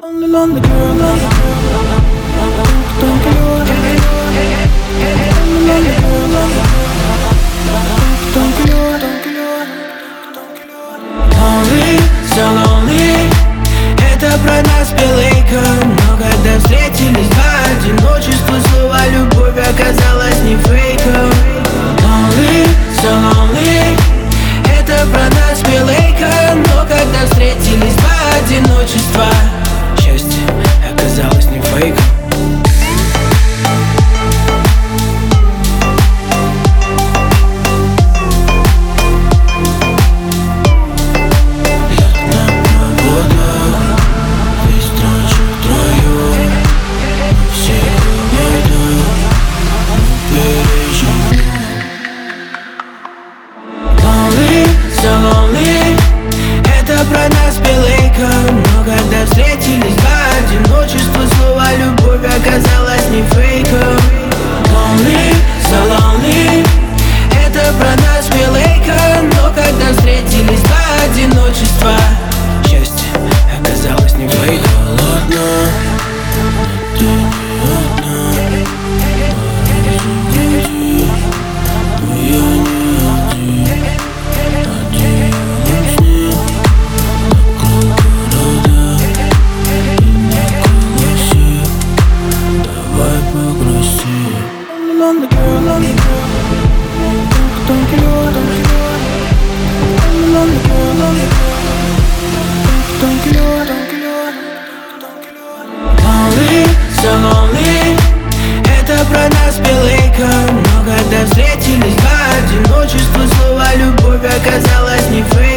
Lonely, lonely girl, lonely girl. Don't get lonely, lonely girl, lonely. Don't get lonely, so lonely. Это про нас пелейка. Но когда встретились два, одиночество, слово любовь оказалось не фейком. Lonely, so lonely. Это про нас пелейка. Но когда встретились два, одиночества, счастье оказалось не фейком. Это про нас пелейка. Но когда встретились два, одиночество, слово любовь оказалось не фейком. Lonely, so lonely. Это про нас пелейка. Но когда встретились два, одиночества, счастье оказалось не фейком. Холодно, но ты не одна. Пора но я не один. Lonely girl, lonely girl. Don't get lonely, lonely girl, lonely girl. Don't get lonely, so lonely. Это про нас пелейка. Но когда встретились два, одиночество, слово любовь оказалось не фейк.